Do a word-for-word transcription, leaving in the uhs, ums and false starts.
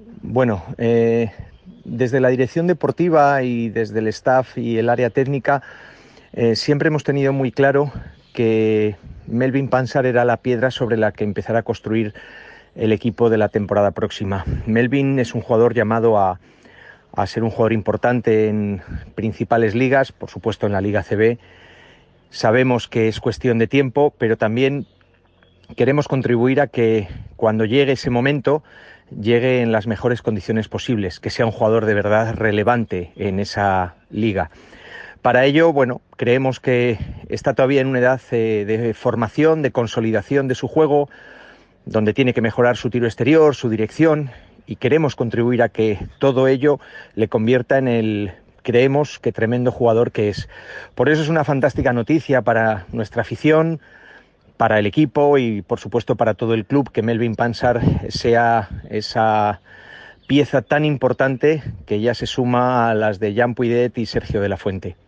Bueno, eh, desde la dirección deportiva y desde el staff y el área técnica eh, siempre hemos tenido muy claro que Melvin Pansar era la piedra sobre la que empezar a construir el equipo de la temporada próxima. Melvin es un jugador llamado a, a ser un jugador importante en principales ligas, por supuesto en la Liga C B. Sabemos que es cuestión de tiempo, pero también queremos contribuir a que cuando llegue ese momento llegue en las mejores condiciones posibles, que sea un jugador de verdad relevante en esa liga. Para ello, bueno, creemos que está todavía en una edad eh, de formación, de consolidación de su juego, donde tiene que mejorar su tiro exterior, su dirección, y queremos contribuir a que todo ello le convierta en el, creemos, que tremendo jugador que es. Por eso es una fantástica noticia para nuestra afición, para el equipo y, por supuesto, para todo el club, que Melvin Pansar sea esa pieza tan importante que ya se suma a las de Jan Puidet y Sergio de la Fuente.